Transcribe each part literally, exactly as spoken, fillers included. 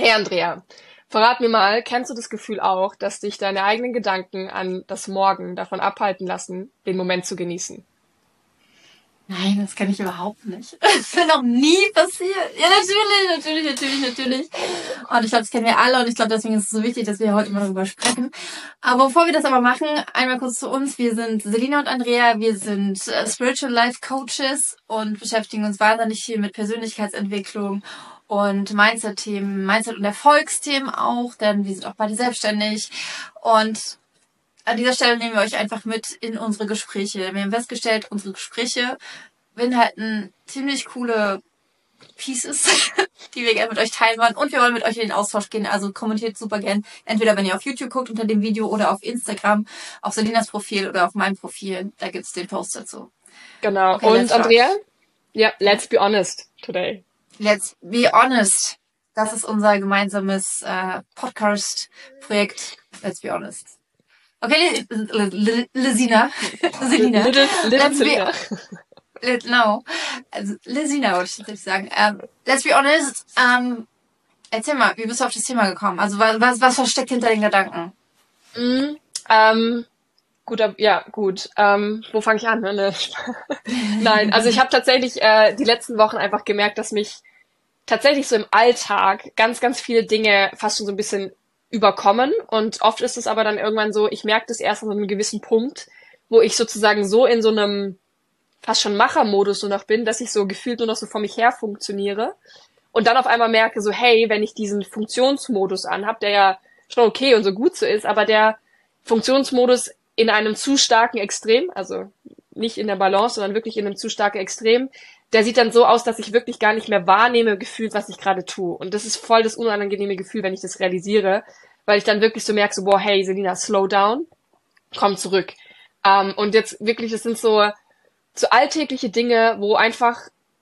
Hey Andrea, verrat mir mal, kennst du das Gefühl auch, dass dich deine eigenen Gedanken an das Morgen davon abhalten lassen, den Moment zu genießen? Nein, das kann ich überhaupt nicht. Das ist mir noch nie passiert. Ja, natürlich, natürlich, natürlich, natürlich. Und ich glaube, das kennen wir alle und ich glaube, deswegen ist es so wichtig, dass wir heute mal darüber sprechen. Aber bevor wir das aber machen, einmal kurz zu uns. Wir sind Selina und Andrea, wir sind äh, Spiritual Life Coaches und beschäftigen uns wahnsinnig viel mit Persönlichkeitsentwicklung und Mindset-Themen, Mindset- und Erfolgsthemen auch, denn wir sind auch beide selbstständig und an dieser Stelle nehmen wir euch einfach mit in unsere Gespräche. Wir haben festgestellt, unsere Gespräche beinhalten ziemlich coole Pieces, die wir gerne mit euch teilen wollen. Und wir wollen mit euch in den Austausch gehen. Also kommentiert super gern. Entweder wenn ihr auf YouTube guckt unter dem Video oder auf Instagram, auf Selinas Profil oder auf meinem Profil. Da gibt's den Post dazu. Genau. Okay, Und let's start. Andrea? Ja, let's be honest today. Let's be honest. Das ist unser gemeinsames äh, Podcast-Projekt. Let's be honest. Okay, Lesina. Selina. Little, little Let's be, Selina. let- no. Also, Lesina wollte ich tatsächlich sagen. Ähm, let's be honest. Ähm, erzähl mal, wie bist du auf das Thema gekommen? Also, was, was, was versteckt hinter den Gedanken? Mm, ähm, gut, ab- ja, gut. Ähm, wo fange ich an? Ne? Nein, also ich habe tatsächlich äh, die letzten Wochen einfach gemerkt, dass mich tatsächlich so im Alltag ganz, ganz viele Dinge fast schon so ein bisschen überkommen. Und oft ist es aber dann irgendwann so, ich merke das erst an so einem gewissen Punkt, wo ich sozusagen so in so einem fast schon Machermodus nur noch bin, dass ich so gefühlt nur noch so vor mich her funktioniere. Und dann auf einmal merke so, hey, wenn ich diesen Funktionsmodus anhab, der ja schon okay und so gut so ist, aber der Funktionsmodus in einem zu starken Extrem, also nicht in der Balance, sondern wirklich in einem zu starken Extrem, der sieht dann so aus, dass ich wirklich gar nicht mehr wahrnehme, gefühlt, was ich gerade tue. Und das ist voll das unangenehme Gefühl, wenn ich das realisiere, weil ich dann wirklich so merke, so, boah, hey, Selina, slow down, komm zurück. Ähm, und jetzt wirklich, es sind so, so alltägliche Dinge, wo einfach,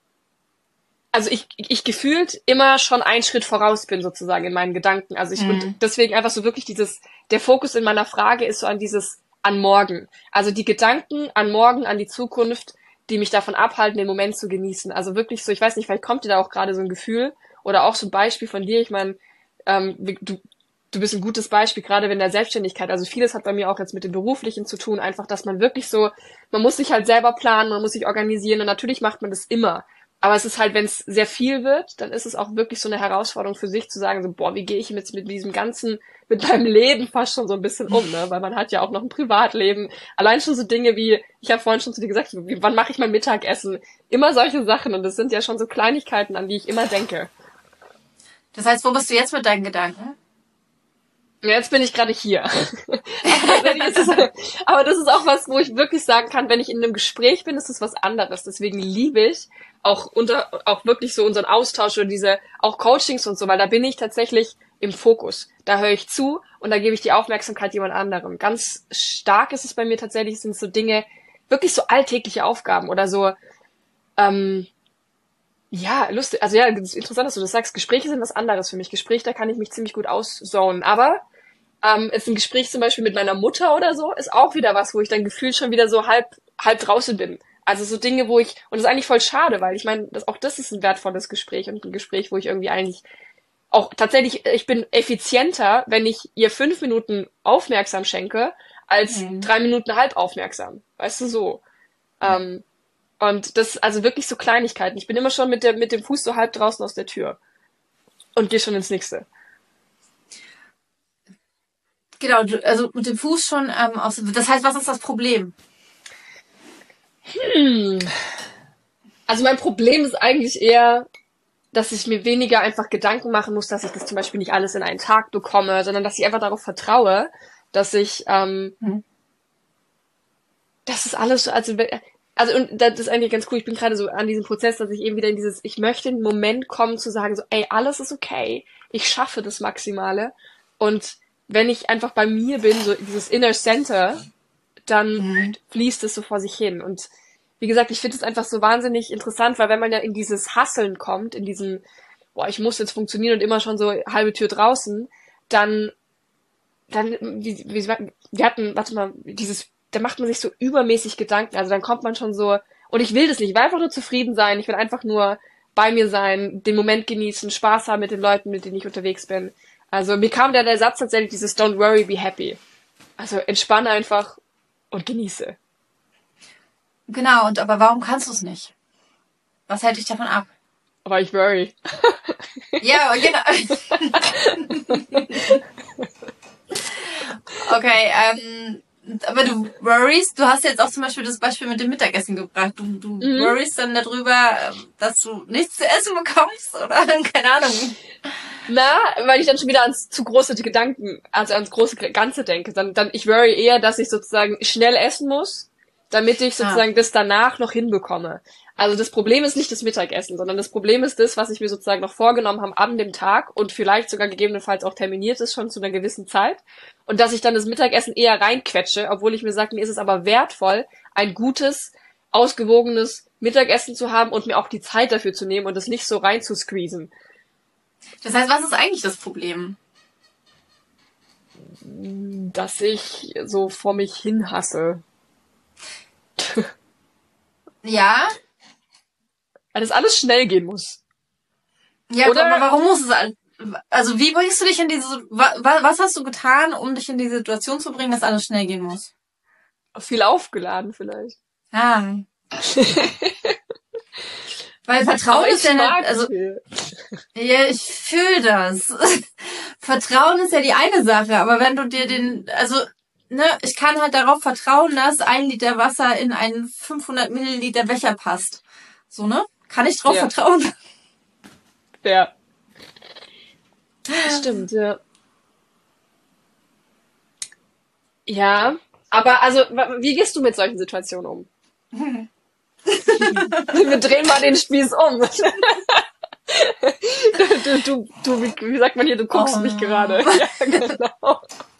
also ich, ich gefühlt immer schon einen Schritt voraus bin, sozusagen, in meinen Gedanken. Also ich, und Mhm. deswegen einfach so wirklich dieses, der Fokus in meiner Frage ist so an dieses, an morgen. Also die Gedanken an morgen, an die Zukunft, die mich davon abhalten, den Moment zu genießen. Also wirklich so, ich weiß nicht, vielleicht kommt dir da auch gerade so ein Gefühl oder auch so ein Beispiel von dir. Ich meine, ähm, wie- du, du bist ein gutes Beispiel, gerade in der Selbstständigkeit. Also vieles hat bei mir auch jetzt mit dem Beruflichen zu tun, einfach, dass man wirklich so, man muss sich halt selber planen, man muss sich organisieren und natürlich macht man das immer. Aber es ist halt, wenn es sehr viel wird, dann ist es auch wirklich so eine Herausforderung für sich zu sagen, so, boah, wie gehe ich jetzt mit diesem ganzen, mit meinem Leben fast schon so ein bisschen um, ne? Weil man hat ja auch noch ein Privatleben. Allein schon so Dinge wie, ich habe vorhin schon zu dir gesagt, wie, wann mache ich mein Mittagessen? Immer solche Sachen und das sind ja schon so Kleinigkeiten, an die ich immer denke. Das heißt, wo bist du jetzt mit deinen Gedanken? Ja, jetzt bin ich gerade hier. Aber tatsächlich ist es, aber das ist auch was, wo ich wirklich sagen kann, wenn ich in einem Gespräch bin, ist das was anderes. Deswegen liebe ich auch unter, auch wirklich so unseren Austausch oder diese, auch Coachings und so, weil da bin ich tatsächlich im Fokus. Da höre ich zu und da gebe ich die Aufmerksamkeit jemand anderem. Ganz stark ist es bei mir tatsächlich, sind so Dinge, wirklich so alltägliche Aufgaben oder so, ähm, ja, lustig, also ja, das ist interessant, dass du das sagst. Gespräche sind was anderes für mich. Gespräche, da kann ich mich ziemlich gut auszonen. Aber ähm, ist ein Gespräch zum Beispiel mit meiner Mutter oder so, ist auch wieder was, wo ich dann gefühlt schon wieder so halb, halb draußen bin. Also so Dinge, wo ich, und das ist eigentlich voll schade, weil ich meine, das, auch das ist ein wertvolles Gespräch und ein Gespräch, wo ich irgendwie eigentlich auch tatsächlich, ich bin effizienter, wenn ich ihr fünf Minuten aufmerksam schenke, als Mhm. drei Minuten halb aufmerksam. Weißt du, so. Ähm, und das, also wirklich so Kleinigkeiten. Ich bin immer schon mit der, mit dem Fuß so halb draußen aus der Tür und gehe schon ins nächste. Genau, du- also mit dem Fuß schon ähm, aus. Das heißt, was ist das Problem? Hm. Also mein Problem ist eigentlich eher, dass ich mir weniger einfach Gedanken machen muss, dass ich das zum Beispiel nicht alles in einen Tag bekomme, sondern dass ich einfach darauf vertraue, dass ich, ähm, Mhm. das ist alles so, also, we- also und das ist eigentlich ganz cool. Ich bin gerade so an diesem Prozess, dass ich eben wieder in dieses, ich möchte in den Moment kommen zu sagen, so, ey, alles ist okay, ich schaffe das Maximale und wenn ich einfach bei mir bin, so dieses Inner Center, dann Mhm. fließt es so vor sich hin. Und wie gesagt, ich finde es einfach so wahnsinnig interessant, weil wenn man ja in dieses Hasseln kommt, in diesen, boah, ich muss jetzt funktionieren und immer schon so halbe Tür draußen, dann, dann, wie, wie, wir hatten, warte mal, dieses, da macht man sich so übermäßig Gedanken, also dann kommt man schon so, und ich will das nicht, ich will einfach nur zufrieden sein, ich will einfach nur bei mir sein, den Moment genießen, Spaß haben mit den Leuten, mit denen ich unterwegs bin. Also mir kam dann der Satz tatsächlich dieses Don't worry, be happy. Also entspanne einfach und genieße. Genau, und aber warum kannst du es nicht? Was hält dich davon ab? Aber ich worry. Ja, genau. Okay, ähm, aber du worries, du hast jetzt auch zum Beispiel das Beispiel mit dem Mittagessen gebracht. Du, du mhm. worries dann darüber, dass du nichts zu essen bekommst oder keine Ahnung. Na, weil ich dann schon wieder ans zu große Gedanken, also ans große Ganze denke. Dann, dann ich worry eher, dass ich sozusagen schnell essen muss, damit ich sozusagen ah. das danach noch hinbekomme. Also das Problem ist nicht das Mittagessen, sondern das Problem ist das, was ich mir sozusagen noch vorgenommen habe an dem Tag und vielleicht sogar gegebenenfalls auch terminiert ist schon zu einer gewissen Zeit. Und dass ich dann das Mittagessen eher reinquetsche, obwohl ich mir sage, mir ist es aber wertvoll, ein gutes, ausgewogenes Mittagessen zu haben und mir auch die Zeit dafür zu nehmen und es nicht so rein zu squeezen. Das heißt, was ist eigentlich das Problem? Dass ich so vor mich hin hasse. Ja? Weil das alles schnell gehen muss. Ja, Oder? aber warum muss es alles? Also wie bringst du dich in diese, was hast du getan, um dich in die Situation zu bringen, dass alles schnell gehen muss? Viel aufgeladen vielleicht. Ah. Weil Vertrauen ist ja nicht, also, ja, ich fühle das. Vertrauen ist ja die eine Sache, aber wenn du dir den, also, ne, ich kann halt darauf vertrauen, dass ein Liter Wasser in einen fünfhundert Milliliter Becher passt. So, ne? Kann ich drauf ja. vertrauen? Ja. Stimmt, ja. Ja, aber also, wie gehst du mit solchen Situationen um? Wir drehen mal den Spieß um. du, du, du, wie sagt man hier, du guckst oh. mich gerade. Ja, genau.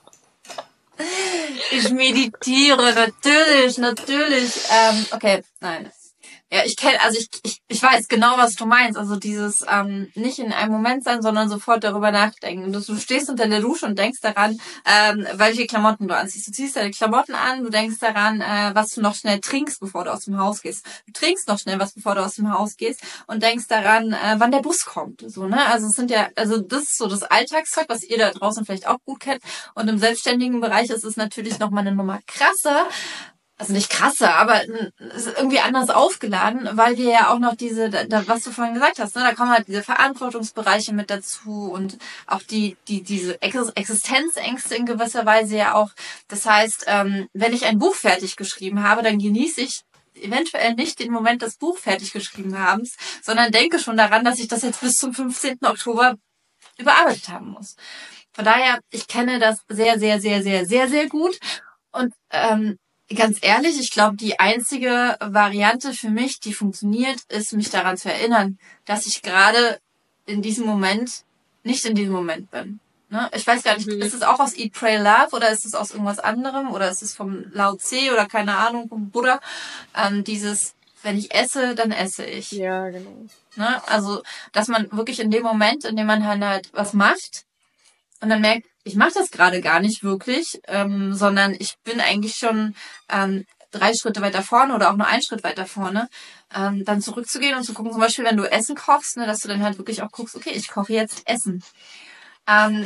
Ich meditiere, natürlich, natürlich. Ähm, okay, nein. Ja, ich kenne, also ich, ich ich weiß genau, was du meinst. Also dieses ähm, nicht in einem Moment sein, sondern sofort darüber nachdenken. Du, du stehst unter der Dusche und denkst daran, ähm, welche Klamotten du anziehst. Du ziehst deine Klamotten an, du denkst daran, äh, was du noch schnell trinkst, bevor du aus dem Haus gehst. Du trinkst noch schnell was, bevor du aus dem Haus gehst und denkst daran, äh, wann der Bus kommt. So, ne? Also es sind ja, also das ist so das Alltagszeug, was ihr da draußen vielleicht auch gut kennt. Und im selbstständigen Bereich ist es natürlich noch mal eine Nummer krasser. Also nicht krasser, aber es ist irgendwie anders aufgeladen, weil wir ja auch noch diese, da, was du vorhin gesagt hast, ne, da kommen halt diese Verantwortungsbereiche mit dazu und auch die, die, diese Existenzängste in gewisser Weise ja auch. Das heißt, ähm, wenn ich ein Buch fertig geschrieben habe, dann genieße ich eventuell nicht den Moment des Buch fertig geschrieben habens, sondern denke schon daran, dass ich das jetzt bis zum fünfzehnten Oktober überarbeitet haben muss. Von daher, ich kenne das sehr, sehr, sehr, sehr, sehr, sehr gut und ähm, ganz ehrlich, ich glaube, die einzige Variante für mich, die funktioniert, ist, mich daran zu erinnern, dass ich gerade in diesem Moment nicht in diesem Moment bin. Ne? Ich weiß gar nicht, mhm. ist es auch aus Eat, Pray, Love oder ist es aus irgendwas anderem oder ist es vom Lao Tse oder keine Ahnung, vom Buddha? Ähm, dieses, wenn ich esse, dann esse ich. Ja, genau. Ne? Also, dass man wirklich in dem Moment, in dem man halt was macht und dann merkt, ich mache das gerade gar nicht wirklich, ähm, sondern ich bin eigentlich schon ähm, drei Schritte weiter vorne oder auch nur einen Schritt weiter vorne, ähm, dann zurückzugehen und zu gucken, zum Beispiel, wenn du Essen kochst, ne, dass du dann halt wirklich auch guckst, okay, ich koche jetzt Essen. Ähm,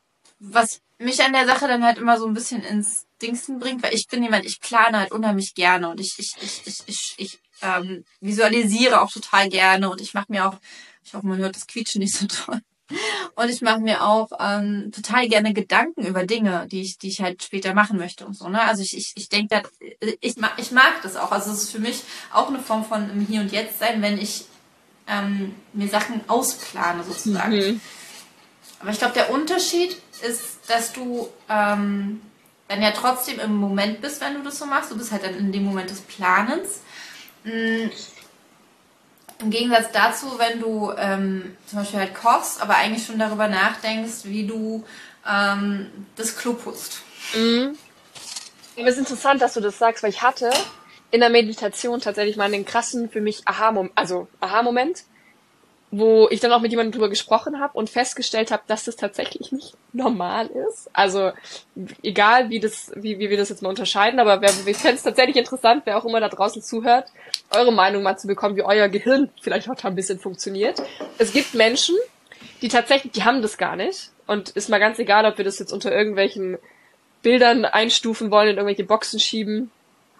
was mich an der Sache dann halt immer so ein bisschen ins Dingsten bringt, weil ich bin jemand, ich plane halt unheimlich gerne und ich ich ich ich ich, ich ähm, visualisiere auch total gerne und ich mache mir auch, ich hoffe, man hört das Quietschen nicht so toll. Und ich mache mir auch ähm, total gerne Gedanken über Dinge, die ich, die ich halt später machen möchte und so. Ne? Also ich, ich, ich denke, ich mag, ich mag das auch. Also es ist für mich auch eine Form von im Hier und Jetzt sein, wenn ich ähm, mir Sachen ausplane sozusagen. Mhm. Aber ich glaube, der Unterschied ist, dass du ähm, dann ja trotzdem im Moment bist, wenn du das so machst. Du bist halt dann in dem Moment des Planens. Mhm. Im Gegensatz dazu, wenn du ähm, zum Beispiel halt kochst, aber eigentlich schon darüber nachdenkst, wie du ähm, das Klo putzt. Mhm. Aber es ist interessant, dass du das sagst, weil ich hatte in der Meditation tatsächlich mal einen krassen für mich Aha-Moment, also Aha-Moment, wo ich dann auch mit jemandem drüber gesprochen habe und festgestellt habe, dass das tatsächlich nicht normal ist. Also egal, wie das, wie, wie wir das jetzt mal unterscheiden, aber wer, ich fände es tatsächlich interessant, wer auch immer da draußen zuhört, eure Meinung mal zu bekommen, wie euer Gehirn vielleicht auch ein bisschen funktioniert. Es gibt Menschen, die tatsächlich, die haben das gar nicht. Und ist mal ganz egal, ob wir das jetzt unter irgendwelchen Bildern einstufen wollen, in irgendwelche Boxen schieben.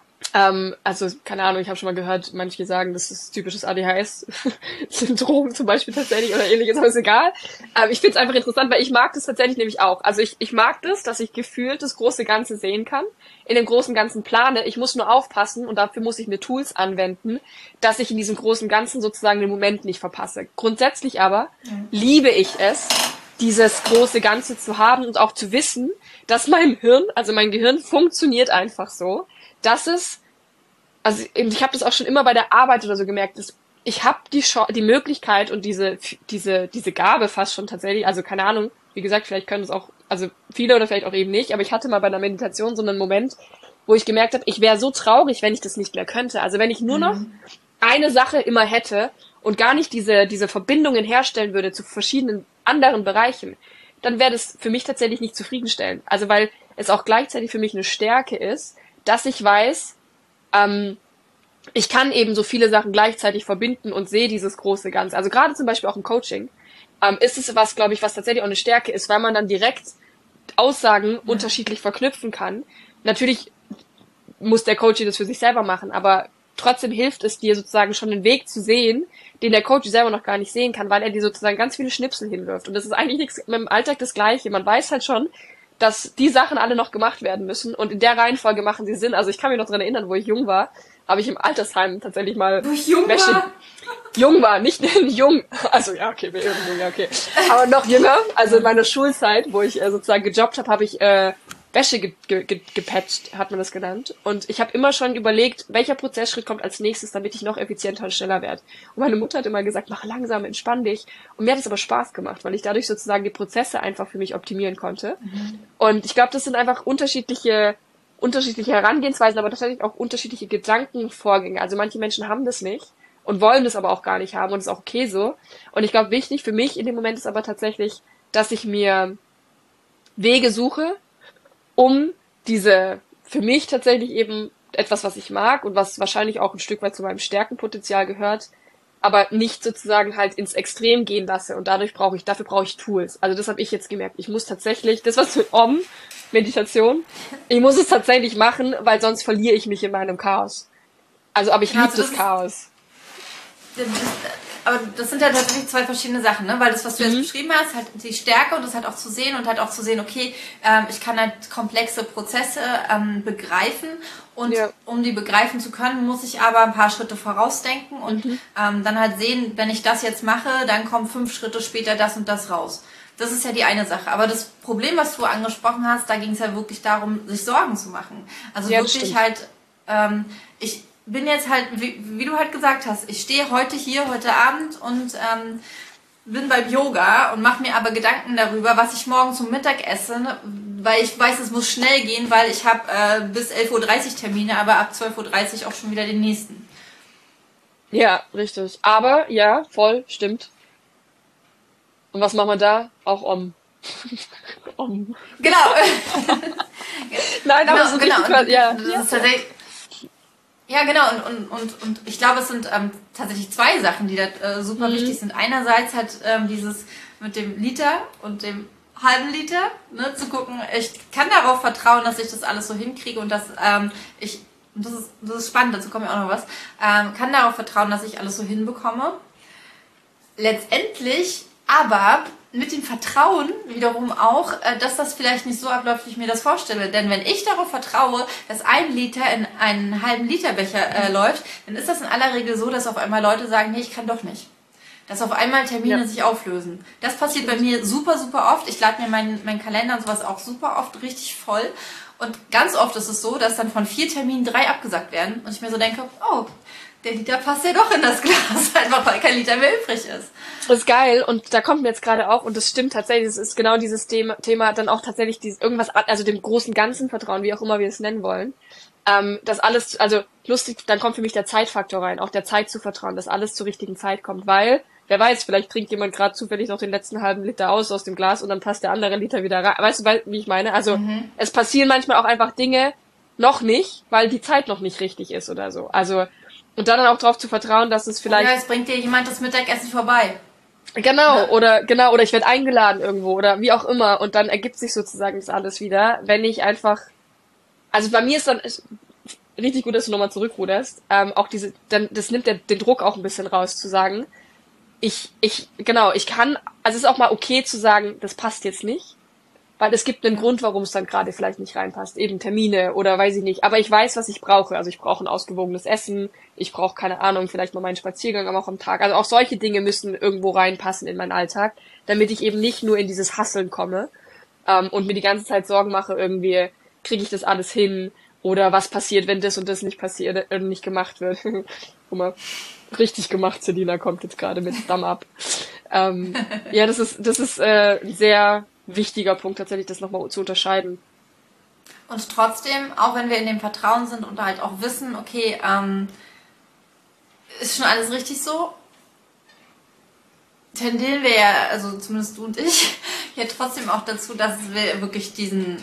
Ähm, also, keine Ahnung, ich habe schon mal gehört, manche sagen, das ist typisches A D H S-Syndrom zum Beispiel tatsächlich oder ähnliches, aber ist egal. Ähm, ich finde es einfach interessant, weil ich mag das tatsächlich nämlich auch. Also ich, ich mag das, dass ich gefühlt das große Ganze sehen kann, in dem großen Ganzen plane. Ich muss nur aufpassen und dafür muss ich mir Tools anwenden, dass ich in diesem großen Ganzen sozusagen den Moment nicht verpasse. Grundsätzlich aber mhm. liebe ich es, dieses große Ganze zu haben und auch zu wissen, dass mein Hirn, also mein Gehirn funktioniert einfach so, dass es, also ich habe das auch schon immer bei der Arbeit oder so gemerkt, dass ich habe die Sch- die Möglichkeit und diese diese diese Gabe fast schon tatsächlich, also keine Ahnung, wie gesagt, vielleicht können es auch, also viele oder vielleicht auch eben nicht, aber ich hatte mal bei einer Meditation so einen Moment, wo ich gemerkt habe, ich wäre so traurig, wenn ich das nicht mehr könnte. Also wenn ich nur noch mhm. eine Sache immer hätte und gar nicht diese diese Verbindungen herstellen würde zu verschiedenen anderen Bereichen, dann wäre das für mich tatsächlich nicht zufriedenstellend. Also weil es auch gleichzeitig für mich eine Stärke ist, dass ich weiß, ähm, ich kann eben so viele Sachen gleichzeitig verbinden und sehe dieses große Ganze. Also gerade zum Beispiel auch im Coaching ähm, ist es was, glaube ich, was tatsächlich auch eine Stärke ist, weil man dann direkt Aussagen ja. unterschiedlich verknüpfen kann. Natürlich muss der Coach das für sich selber machen, aber trotzdem hilft es dir sozusagen schon einen Weg zu sehen, den der Coach selber noch gar nicht sehen kann, weil er dir sozusagen ganz viele Schnipsel hinwirft. Und das ist eigentlich nichts mit dem Alltag das Gleiche. Man weiß halt schon, dass die Sachen alle noch gemacht werden müssen und in der Reihenfolge machen sie Sinn. Also ich kann mich noch dran erinnern, wo ich jung war, habe ich im Altersheim tatsächlich mal... Wo ich jung Wäsche, war? Jung war, nicht jung. Also ja, okay, wir jung, ja, okay. Aber noch jünger, also in meiner Schulzeit, wo ich äh, sozusagen gejobbt habe, habe ich äh, Wäsche ge- ge- ge- gepatcht, hat man das genannt. Und ich habe immer schon überlegt, welcher Prozessschritt kommt als nächstes, damit ich noch effizienter und schneller werde. Und meine Mutter hat immer gesagt, mach langsam, entspann dich. Und mir hat es aber Spaß gemacht, weil ich dadurch sozusagen die Prozesse einfach für mich optimieren konnte. Mhm. Und ich glaube, das sind einfach unterschiedliche unterschiedliche Herangehensweisen, aber tatsächlich auch unterschiedliche Gedankenvorgänge. Also manche Menschen haben das nicht und wollen das aber auch gar nicht haben und ist auch okay so. Und ich glaube, wichtig für mich in dem Moment ist aber tatsächlich, dass ich mir Wege suche, um diese, für mich tatsächlich eben etwas, was ich mag und was wahrscheinlich auch ein Stück weit zu meinem Stärkenpotenzial gehört, aber nicht sozusagen halt ins Extrem gehen lasse und dadurch brauche ich, dafür brauche ich Tools. Also das habe ich jetzt gemerkt. Ich muss tatsächlich, das was mit Om, Meditation, ich muss es tatsächlich machen, weil sonst verliere ich mich in meinem Chaos. Also, aber ich ja, liebe also das, das Chaos. Das, aber das sind ja tatsächlich zwei verschiedene Sachen, ne? Weil das, was du mhm. jetzt beschrieben hast, halt die Stärke und das halt auch zu sehen und halt auch zu sehen, okay, ähm, ich kann halt komplexe Prozesse ähm, begreifen und ja. um die begreifen zu können, muss ich aber ein paar Schritte vorausdenken und mhm. ähm, dann halt sehen, wenn ich das jetzt mache, dann kommen fünf Schritte später das und das raus. Das ist ja die eine Sache. Aber das Problem, was du angesprochen hast, da ging es ja wirklich darum, sich Sorgen zu machen. Also ja, wirklich halt, ähm, ich bin jetzt halt, wie, wie du halt gesagt hast, ich stehe heute hier, heute Abend und ähm, bin beim Yoga und mache mir aber Gedanken darüber, was ich morgen zum Mittag esse, ne? Weil ich weiß, es muss schnell gehen, weil ich habe äh, bis elf Uhr dreißig Termine, aber ab zwölf Uhr dreißig auch schon wieder den nächsten. Ja, richtig. Aber, ja, voll, stimmt. Und was machen wir da? Auch Om. Om. Genau. Nein, aber genau, das ist genau. richtig was, ja. Das ist tatsächlich, ja, genau. Und, und, und, und ich glaube, es sind ähm, tatsächlich zwei Sachen, die da äh, super mhm. wichtig sind. Einerseits halt ähm, dieses mit dem Liter und dem halben Liter, ne, zu gucken, ich kann darauf vertrauen, dass ich das alles so hinkriege und dass ähm, ich, und das ist, das ist spannend, dazu kommt ja auch noch was, ähm, kann darauf vertrauen, dass ich alles so hinbekomme. Letztendlich aber mit dem Vertrauen wiederum auch, dass das vielleicht nicht so abläuft, wie ich mir das vorstelle. Denn wenn ich darauf vertraue, dass ein Liter in einen halben Liter Becher äh, läuft, dann ist das in aller Regel so, dass auf einmal Leute sagen, nee, ich kann doch nicht. Dass auf einmal Termine ja. sich auflösen. Das passiert bei mir super, super oft. Ich lade mir meinen mein Kalender und sowas auch super oft richtig voll. Und ganz oft ist es so, dass dann von vier Terminen drei abgesagt werden. Und ich mir so denke, oh, der Liter passt ja doch in das Glas, einfach weil kein Liter mehr übrig ist. Das ist geil und da kommt mir jetzt gerade auch, und das stimmt tatsächlich, es ist genau dieses Thema, Thema dann auch tatsächlich dieses irgendwas, also dem großen Ganzen vertrauen, wie auch immer wir es nennen wollen. Ähm, das alles, also lustig, dann kommt für mich der Zeitfaktor rein, auch der Zeit zu vertrauen, dass alles zur richtigen Zeit kommt, weil wer weiß, vielleicht trinkt jemand gerade zufällig noch den letzten halben Liter aus aus dem Glas und dann passt der andere Liter wieder rein. Weißt du, wie ich meine? Also mhm. es passieren manchmal auch einfach Dinge noch nicht, weil die Zeit noch nicht richtig ist oder so. Also und dann auch darauf zu vertrauen, dass es vielleicht... Oder es bringt dir jemand das Mittagessen vorbei. Genau, ja. oder genau, oder ich werde eingeladen irgendwo oder wie auch immer und dann ergibt sich sozusagen das alles wieder, wenn ich einfach... Also bei mir ist dann... Richtig gut, dass du nochmal zurückruderst. Ähm, auch diese, dann, das nimmt der, den Druck auch ein bisschen raus, zu sagen, ich, ich, genau, ich kann, also es ist auch mal okay zu sagen, das passt jetzt nicht, weil es gibt einen ja. Grund, warum es dann gerade vielleicht nicht reinpasst, eben Termine oder weiß ich nicht, aber ich weiß, was ich brauche, also ich brauche ein ausgewogenes Essen, ich brauche, keine Ahnung, vielleicht mal meinen Spaziergang aber auch am Tag, also auch solche Dinge müssen irgendwo reinpassen in meinen Alltag, damit ich eben nicht nur in dieses Hasseln komme ähm, und mir die ganze Zeit Sorgen mache, irgendwie, kriege ich das alles hin, oder was passiert, wenn das und das nicht passiert, äh, nicht gemacht wird. Guck mal, richtig gemacht, Selina kommt jetzt gerade mit Thumb up. Ähm, ja, das ist, das ist äh, ein sehr wichtiger Punkt, tatsächlich das nochmal zu unterscheiden. Und trotzdem, auch wenn wir in dem Vertrauen sind und halt auch wissen, okay, ähm, ist schon alles richtig so, tendieren wir ja, also zumindest du und ich, ja trotzdem auch dazu, dass wir wirklich diesen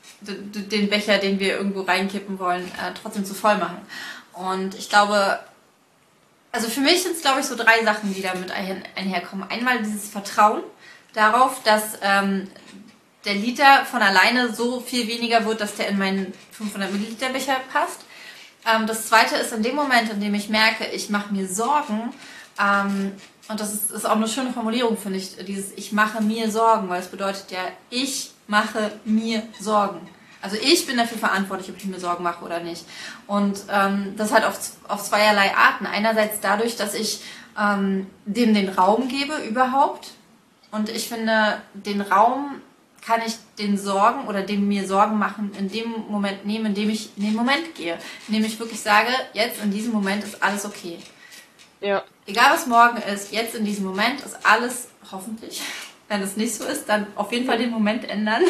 den Becher, den wir irgendwo reinkippen wollen, äh, trotzdem zu voll machen. Und ich glaube, also für mich sind es, glaube ich, so drei Sachen, die damit ein, einherkommen. Einmal dieses Vertrauen darauf, dass ähm, der Liter von alleine so viel weniger wird, dass der in meinen fünfhundert Milliliter Becher passt. Ähm, das zweite ist in dem Moment, in dem ich merke, ich mache mir Sorgen, ähm, und das ist, ist auch eine schöne Formulierung, finde ich, dieses ich mache mir Sorgen, weil es bedeutet ja, ich mache mir Sorgen. Also ich bin dafür verantwortlich, ob ich mir Sorgen mache oder nicht. Und ähm, das halt auf, auf zweierlei Arten. Einerseits dadurch, dass ich ähm, dem den Raum gebe überhaupt. Und ich finde, den Raum kann ich den Sorgen oder dem mir Sorgen machen in dem Moment nehmen, in dem ich in den Moment gehe. Indem ich wirklich sage, jetzt in diesem Moment ist alles okay. Ja. Egal was morgen ist, jetzt in diesem Moment ist alles, hoffentlich, wenn es nicht so ist, dann auf jeden Fall den Moment ändern.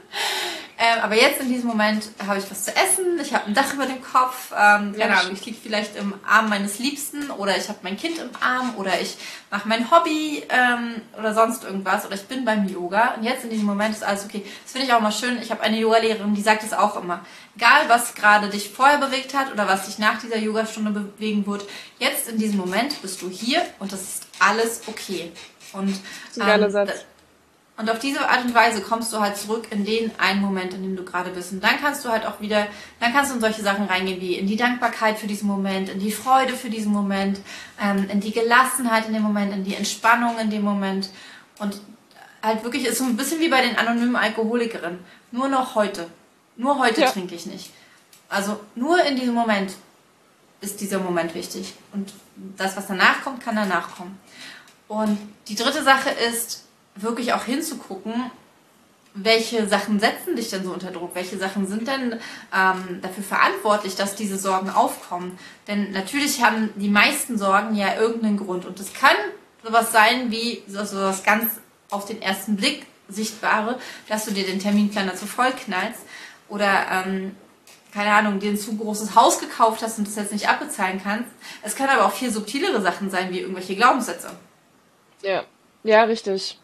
ähm, aber jetzt in diesem Moment habe ich was zu essen, ich habe ein Dach über dem Kopf, ähm, keine Ahnung, ich liege vielleicht im Arm meines Liebsten oder ich habe mein Kind im Arm oder ich mache mein Hobby ähm, oder sonst irgendwas oder ich bin beim Yoga und jetzt in diesem Moment ist alles okay. Das finde ich auch mal schön. Ich habe eine Yoga-Lehrerin, die sagt es auch immer. Egal, was gerade dich vorher bewegt hat oder was dich nach dieser Yogastunde bewegen wird, jetzt in diesem Moment bist du hier und das ist alles okay. Und, das ist ein geiler Satz. Und auf diese Art und Weise kommst du halt zurück in den einen Moment, in dem du gerade bist. Und dann kannst du halt auch wieder, dann kannst du in solche Sachen reingehen wie in die Dankbarkeit für diesen Moment, in die Freude für diesen Moment, ähm, in die Gelassenheit in dem Moment, in die Entspannung in dem Moment. Und halt wirklich ist so ein bisschen wie bei den anonymen Alkoholikerinnen. Nur noch heute. Nur heute ja. trinke ich nicht. Also nur in diesem Moment ist dieser Moment wichtig. Und das, was danach kommt, kann danach kommen. Und die dritte Sache ist, wirklich auch hinzugucken, welche Sachen setzen dich denn so unter Druck? Welche Sachen sind denn ähm, dafür verantwortlich, dass diese Sorgen aufkommen? Denn natürlich haben die meisten Sorgen ja irgendeinen Grund. Und es kann sowas sein wie sowas ganz auf den ersten Blick Sichtbare, dass du dir den Terminplaner zu voll knallst oder ähm, keine Ahnung, dir ein zu großes Haus gekauft hast und das jetzt nicht abbezahlen kannst. Es kann aber auch viel subtilere Sachen sein, wie irgendwelche Glaubenssätze. Ja, ja, richtig.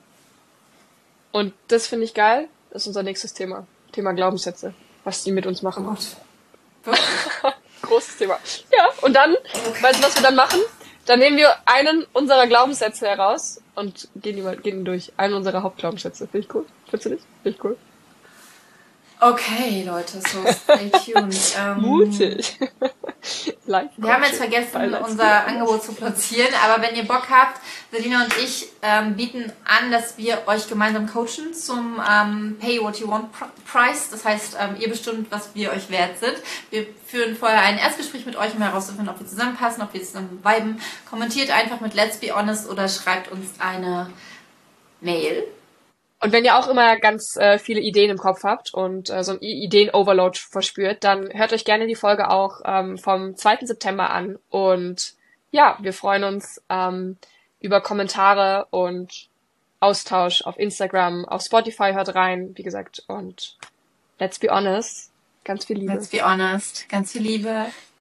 Und das finde ich geil. Das ist unser nächstes Thema. Thema Glaubenssätze. Was die mit uns machen. Oh Gott. Großes Thema. Ja, und dann, okay. Weißt du, was wir dann machen? Dann nehmen wir einen unserer Glaubenssätze heraus und gehen die mal, gehen durch. Einen unserer Hauptglaubenssätze. Finde ich cool. Findest du nicht? Finde ich cool. Okay, Leute, so stay tuned. Ähm, Mutig. Wir haben jetzt vergessen, unser Angebot zu platzieren, aber wenn ihr Bock habt, Selina und ich ähm, bieten an, dass wir euch gemeinsam coachen zum ähm, Pay What You Want Price. Das heißt, ähm, ihr bestimmt, was wir euch wert sind. Wir führen vorher ein Erstgespräch mit euch, um herauszufinden, ob wir zusammenpassen, ob wir zusammen viben. Kommentiert einfach mit Let's Be Honest oder schreibt uns eine Mail. Und wenn ihr auch immer ganz äh, viele Ideen im Kopf habt und äh, so ein Ideen-Overload verspürt, dann hört euch gerne die Folge auch ähm, vom zweiten September an. Und ja, wir freuen uns ähm, über Kommentare und Austausch auf Instagram, auf Spotify, hört rein, wie gesagt. Und let's be honest, ganz viel Liebe. Let's be honest, ganz viel Liebe.